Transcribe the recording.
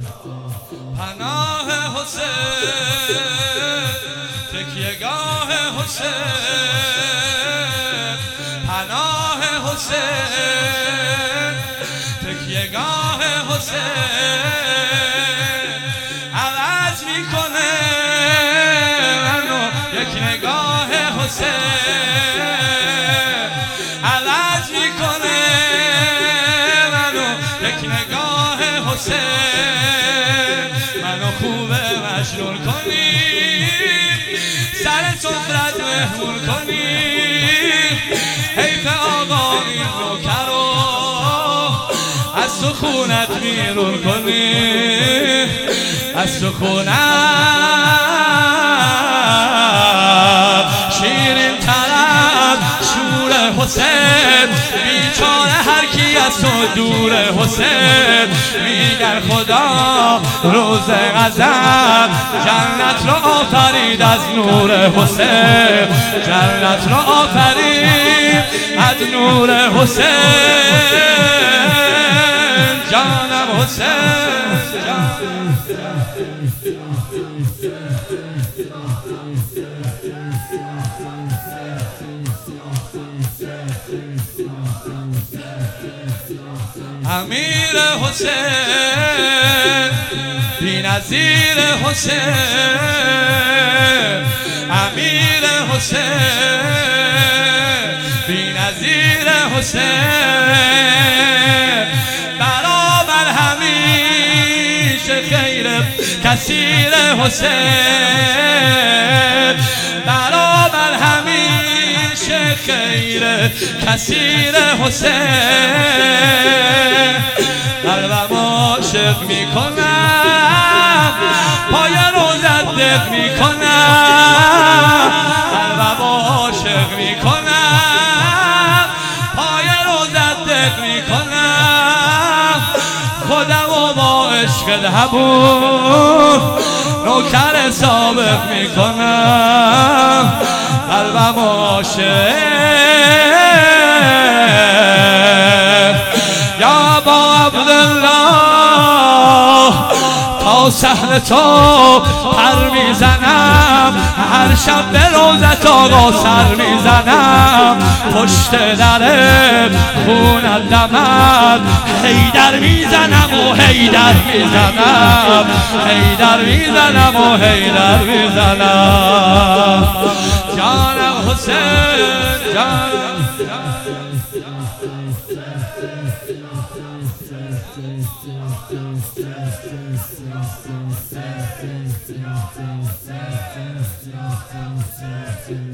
پناه حسین تکیهگاه حسین پناه حسین تکیهگاه حسین عوض میکنه منو یک نگاه حسین عوض میکنه منو یک نگاه حسین منو خوبه مشلول کنی سر سفرت مهمون کنی حیف آقا این نوکر رو از سخونت بیرون کنی از سخونت شیرین طرف شور حسین بیچاره هر کی از تو دور حسین میگر خدا روز غضب جنت رو آفرید از نور حسین جنت رو آفرید از نور حسین جانم حسین امیر حسین بی‌نظیر حسین امیر حسین بی‌نظیر حسین برابر همیشه خیر کثیر حسین برابر همیشه خیر کثیر حسین قلبم عاشق میکنم پای روزت دق میکنم قلبم عاشق میکنم پای روزت دق میکنم خودم و با عشق الحبوب نوکر سابق میکنم قلبم عاشق یا با عبدالله تا صحن تو پر میزنم هر شب به روزت آقا سر میزنم پشت در خونت دمد حیدر میزنم و حیدر میزنم حیدر میزنم و حیدر میزنم جانم حسین جانم